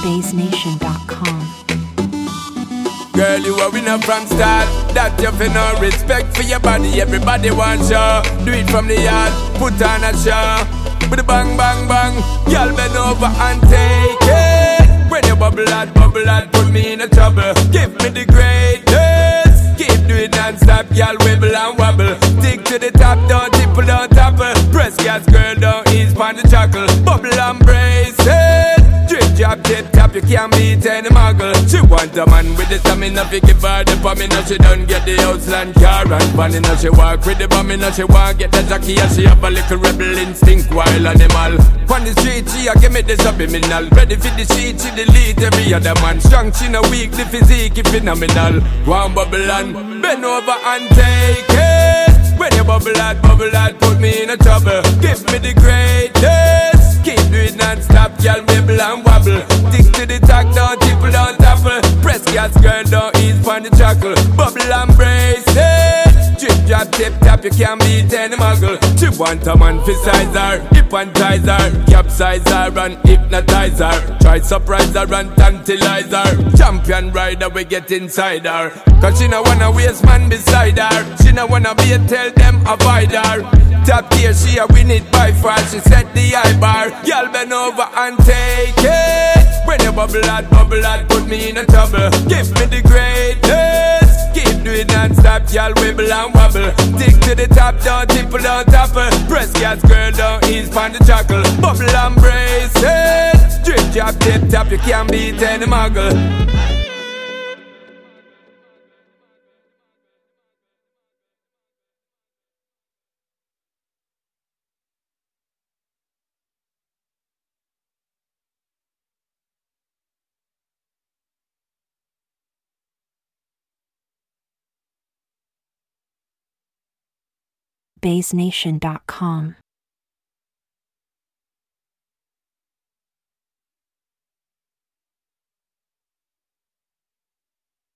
BaseNation.com. Girl, you are winner from start. That you feel no respect for your body. Everybody wants you. Do it from the yard, put on a show. With a bang, bang, bang. Girl, bend over and take it. When you bubble out, put me in a trouble. Give me the greatest. Keep doing non-stop, girl, wibble and wobble. Stick to the top, don't tipple, don't topple. Press gas, girl, don't ease pan the chuckle. Bubble and brace it. Drip, drop, tip, tap, you can't beat any muggle. She want a man with the stamina, fi give her the pamina. She don't get the Outland car and panina. She walk with the bamina, she want get the jockey. And she have a little rebel instinct, wild animal. On the street, she a give me the subliminal. Ready for the sheet, she delete every other man. Strong, she no weak, the physique is phenomenal. One bubble and bend over and take it. When you bubble out, put me in a trouble. Give me the greatest. Keep doing non-stop, girl, wibble and wobble. Stick to the tack, don't tipple, don't topple. Press gas, girl, don't ease on the chuckle. Bubble and brace it. Drip, drop, tip, tap, you can't beat any muggle. She want a man for size her, hypnotize her, capsize her and hypnotize her. Try surprise her and tantalize her. Champion rider, we get inside her. Cause she no wanna waste man beside her. She no wanna be a tell them avoid her. Top tier, she a win it by far. She set the high bar. Y'all bend over and take it. When you bubble out, put me in a trouble. Give me the greatest. Keep doing non-stop, y'all wibble and wobble. Stick to the top, don't tipple, don't topple. Press gas, girl, don't ease on the chuckle. Bubble and brace it. Drip, drop, tip, tap, you can't beat any muggle. BaseNation.com.